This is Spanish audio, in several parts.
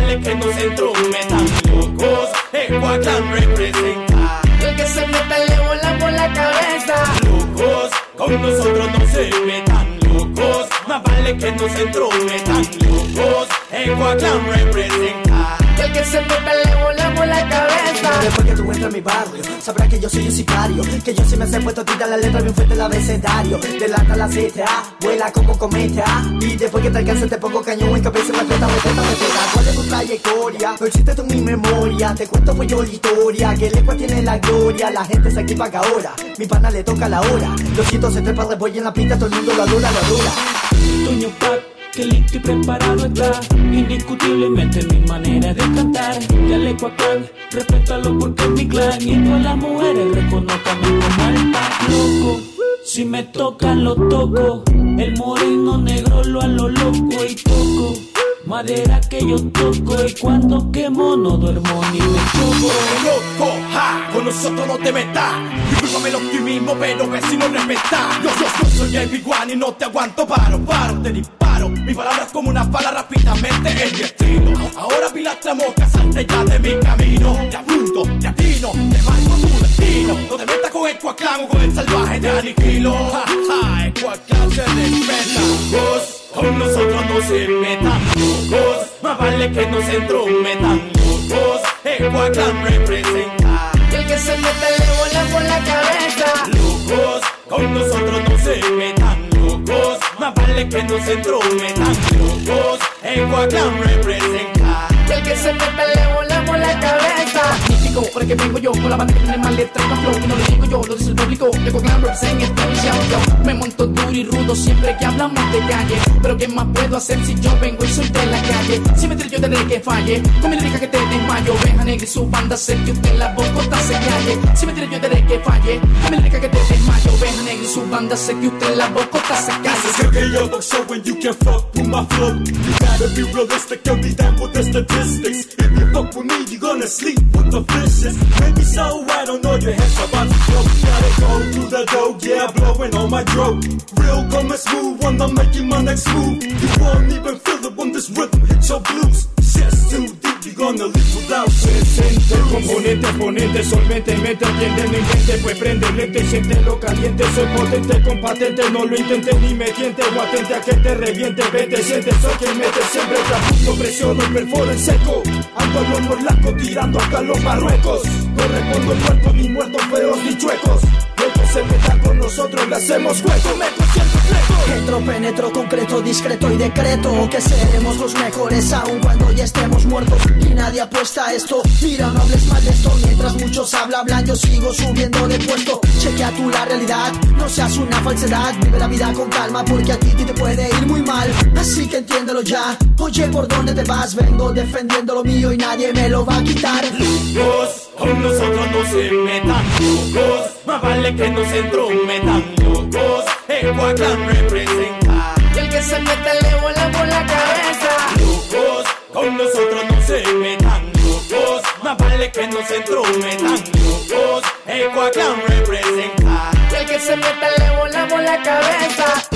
vale que nos entrometan, locos, Ecuaclan representa. El que se meta le volamos la cabeza. Locos, con nosotros no se metan, locos, más vale que nos entrometan, locos, Ecuaclan representa. El que se meta le volamos la cabeza. Después que tú entras a mi barrio, sabrás que yo soy un sicario, que yo sí me sé puesto tira la letra bien fuerte el abecedario. De la la CTA, vuela como cometa. Y después que te alcance te pongo cañón en cabeza, me trata. ¿Cuál es tu trayectoria? No existe tú en mi memoria. Te cuento pues yo la historia, que el Ecua tiene la gloria. La gente se equipa ahora, mi pana le toca la hora. Los hitos se trepa repollo en la pista, todo el mundo lo adora, lo adora. Toño Pac, que listo y preparado está, indiscutiblemente mi manera de cantar. Ya le Ecuaclan, respétalo porque es mi clan. Y todas las mujeres reconozcanme como el Pac. Loco, si me tocan lo toco, el moreno negro lo a lo loco y toco madera que yo toco, y cuando quemo no duermo ni me choco. Loco, ja, con nosotros no te metas. Discúlpame el optimismo, pero vecino respeta. Yo soy el Big One y no te aguanto, paro, te disparo. Mi palabra es como una bala rápidamente el destino. Ahora vi las tramocas, salte ya de mi camino. Te apunto, te atino, te marco tu destino. No te metas con Ecuaclan o con el salvaje de aniquilo. Ja, ja, Ecuaclan se respeta. Locos, con nosotros no se metan, locos, más vale que nos entrometan, locos, Ecuaclan representa. El que se meta le volamos la cabeza. Locos, con nosotros no se metan, locos, más vale que nos entrometan, locos, Ecuaclan representa. El que se meta le volamos la cabeza. Magnífico, por el que vengo yo, con la banda que tiene más letras y más flow. Y no lo digo yo, lo dice el público. Ecuaclan representa esta misión. Yo me monto duro y rudo siempre que hablamos de calle. Pero ¿qué más puedo hacer si yo vengo y soy de la calle? Si me trillo desde que falle, con mi lírica que te desmayo. Oveja Negra y su banda sé que usted la bocota se calle. Si me trillo desde que falle, con mi lírica que te desmayo. Oveja Negra y su banda sé que usted la bocota se calle. Okay, yo look so when you can fuck with my flow. You gotta be realistic and be down with the statistics. If you fuck with me, you gonna sleep with the fishes. Maybe so, I don't know, your head's about to blow. Gotta go through the dough, yeah, blowing on my throat. Real coming smooth when I'm making my next move. You won't even feel it when this rhythm hits your blues. Shit's too deep, you gonna live without presente, componente, exponente, solvente, mente, atiende mi mente, pues prende lente y siente lo caliente, soy potente, con patente, no lo intentes ni me tiente, o atente a que te reviente, vete, siente, soy quien mete siempre trabuco, presiono y perforo en seco, ando a los morlacos tirando acá los Marruecos, no respondo muertos ni muertos feos ni chuecos, el que se meta con nosotros le hacemos hueco, me siento fleco. Entro, penetro, concreto, discreto y decreto que seremos los mejores aun cuando ya estemos muertos y nadie apuesta a esto. Mira, no hables mal de esto, mientras muchos hablan, yo sigo subiendo de puesto. Chequea tú la realidad, no seas una falsedad, vive la vida con calma porque a ti te puede ir muy mal, así que entiéndelo ya. Oye, ¿por dónde te vas? Vengo defendiendo lo mío y nadie me lo va a quitar. Locos, con nosotros no se metan, locos, más vale que nos entrometan, locos, Ecuaclan representa. Y el que se meta le volamos la cabeza. Locos, con nosotros no se metan, locos, más vale que nos entrometan, locos, Ecuaclan representa. Y el que se meta le volamos la cabeza.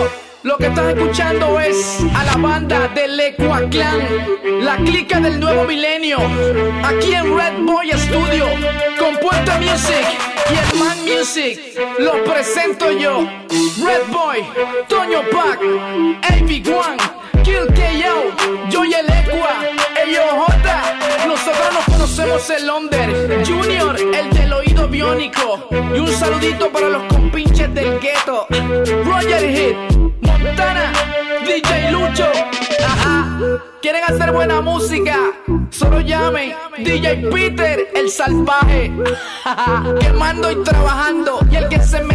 Lo que estás escuchando es a la banda del Ecuaclan, la clica del nuevo milenio, aquí en Red Boy Studio, con Puerto Music y el Man Music. Los presento yo, Red Boy, Toño Pac, el Big One, Kill KO, yo y el Ecua, Eyo J. Nosotros nos conocemos el Londer, Junior, el del oído biónico. Y un saludito para los compinches del gueto, Roger Hit, Montana, DJ Lucho. Ajá. ¿Quieren hacer buena música? Solo llamen DJ Peter, el salvaje. Quemando y trabajando. Y el que se